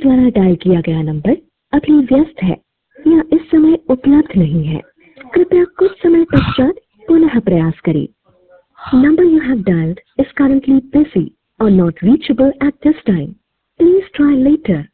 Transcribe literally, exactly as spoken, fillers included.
द्वारा डायल किया गया नंबर अभी व्यस्त है या इस समय उपलब्ध नहीं है। कृपया कुछ समय पश्चात पुनः प्रयास करें। Number you have dialed is currently busy or not reachable at this time. Please try later.